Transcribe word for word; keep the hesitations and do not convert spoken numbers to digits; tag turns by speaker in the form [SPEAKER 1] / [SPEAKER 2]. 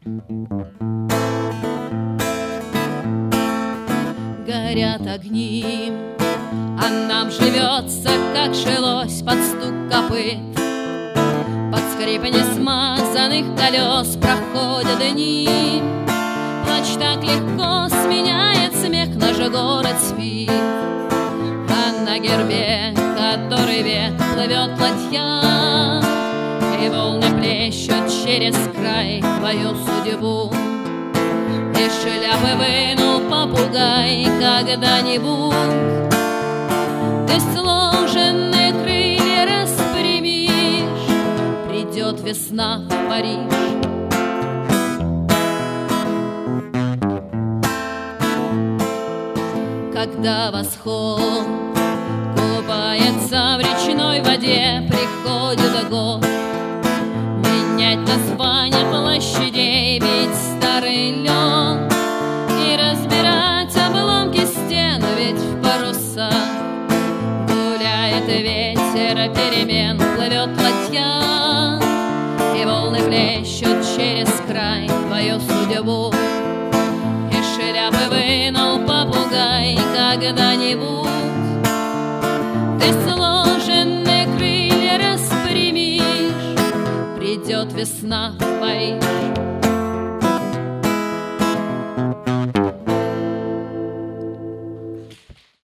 [SPEAKER 1] Горят огни, а нам живется, как жилось под стук копыт. Под скрип несмазанных колес проходят дни. Плач так легко сменяет смех, наш город спит. А на гербе, который век, плывет ладья, и волны плещут через край твою судьбу. И шляпы вынул попугай когда-нибудь. Ты сложенные крылья распрямишь, придет весна в Париж. Когда восход купается в речной воде, приходит год менять название площадей, бить старый лед и разбирать обломки стен, ведь в парусах гуляет ветер перемен, плывет ладья, и волны плещут через край твою судьбу. И шляпы вынул попугай когда-нибудь. Ты сложенные крылья распрямишь, придет весна в Париж.